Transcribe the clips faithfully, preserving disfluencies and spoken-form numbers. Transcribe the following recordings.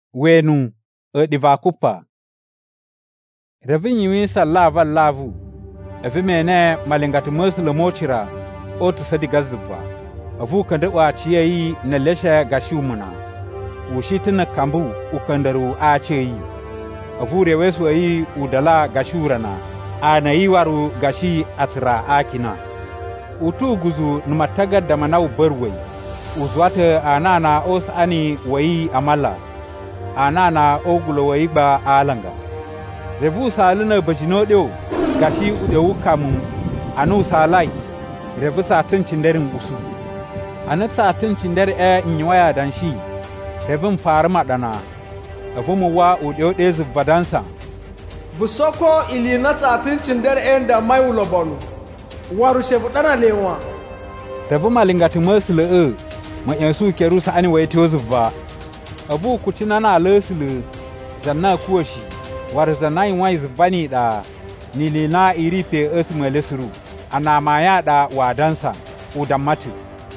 wenu e diva kupa. Revi nyiwi sa lava lavu. Evi mene malingati musle mochira otu sadi gazdva. Avu kanda wa chiyi na lesha gashumuna. Ushitina kambu ukandaru acheyi. Avu rewesu ayi udala gashurana. Ana iwaru gashi atra akina. Utu guzu numataga damanau berwei. Uzwate anana os ani wai amala. Anana ogulo wai ba alanga. Revu salina bajino deo gashi udewu kamun anu salai. Revu satin cinderin usu. Anat satin cinder e nywaya danshi. Revun farma dana. Avumu wa udewu dezu badansa. Busoko ili na satin cinder e da mai ulobonu. Waru shefu dana lewa. Revu malingati mesle e. Ma yansu kerusa ani wai teozu ba. Abu kutina na lesle zanna kuoshi. War zanai wai zbani da nili na iripe esme lesru. Ana maya da wadansa udamatu.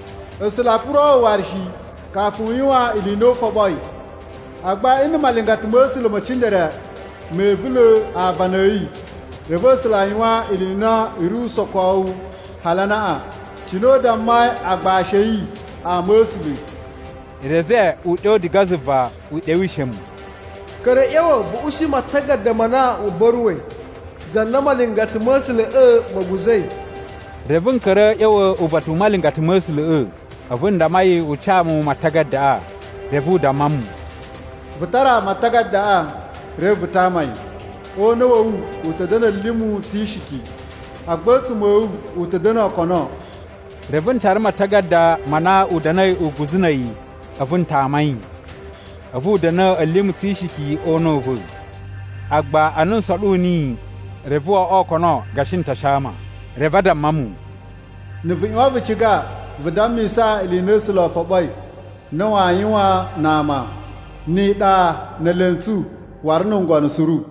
Eslapuro warshi kafu yiwa ilino foboy. Agba inu malingati mesle machindere mebule abanai. Revosla yiwa ilina iru sokwa halana a. Chino da mai agba sheyi a mesle. Reve udo digaziva udewishemu. Kare yawa bu ushi matagar da mana ubarwe. Zanna malingati mesle e maguzai. Revin kare yawa ubatu malingati mesle e. Avun da mai uchamu matagar da a. Revu da mamu. Vutara matagar da a. Revu ta mai. O nawa u utadana limu tishiki. Agbatu mu utadana kono. Revin tar matagar da mana udanai uguzinai. Avun ta mai. Avu dana limu tishiki onovu. Agba anun saluni. Revu o kono gashin tashama. Revada mamu. Nufinwa vichiga. Vidami sa ilinesula fobai. Nawa yiwa nama. Ni da na lentu warnungwa nusuru.